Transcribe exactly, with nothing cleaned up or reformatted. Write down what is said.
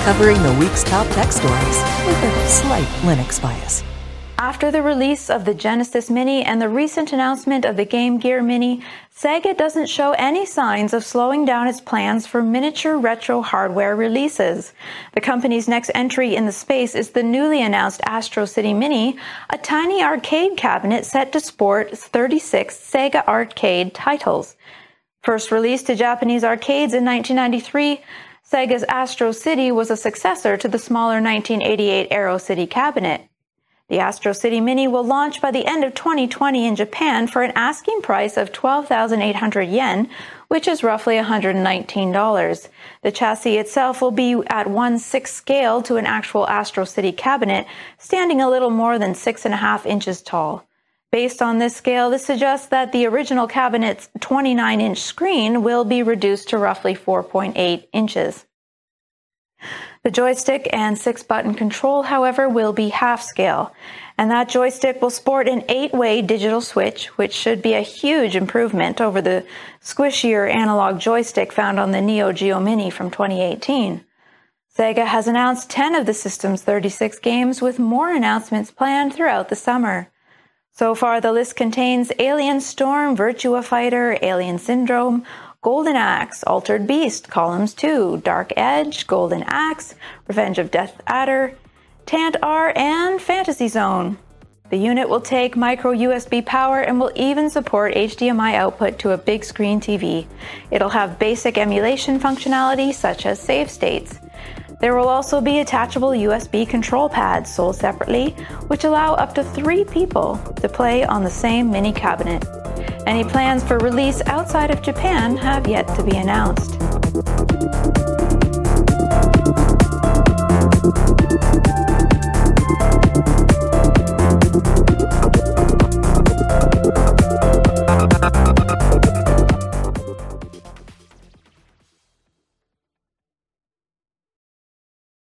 covering the week's top tech stories with a slight Linux bias. After the release of the Genesis Mini and the recent announcement of the Game Gear Mini, Sega doesn't show any signs of slowing down its plans for miniature retro hardware releases. The company's next entry in the space is the newly announced Astro City Mini, a tiny arcade cabinet set to sport thirty-six Sega arcade titles. First released to Japanese arcades in nineteen ninety-three, Sega's Astro City was a successor to the smaller nineteen eighty-eight Aero City cabinet. The Astro City Mini will launch by the end of twenty twenty in Japan for an asking price of twelve thousand eight hundred yen, which is roughly one hundred nineteen dollars. The chassis itself will be at one sixth scale to an actual Astro City cabinet, standing a little more than six and a half inches tall. Based on this scale, this suggests that the original cabinet's twenty-nine inch screen will be reduced to roughly four point eight inches. The joystick and six-button control, however, will be half-scale, and that joystick will sport an eight-way digital switch, which should be a huge improvement over the squishier analog joystick found on the Neo Geo Mini from twenty eighteen. Sega has announced ten of the system's thirty-six games, with more announcements planned throughout the summer. So far, the list contains Alien Storm, Virtua Fighter, Alien Syndrome, Golden Axe, Altered Beast, Columns two, Dark Edge, Golden Axe, Revenge of Death Adder, Tant R, and Fantasy Zone. The unit will take micro U S B power and will even support H D M I output to a big screen T V. It'll have basic emulation functionality such as save states. There will also be attachable U S B control pads sold separately, which allow up to three people to play on the same mini cabinet. Any plans for release outside of Japan have yet to be announced.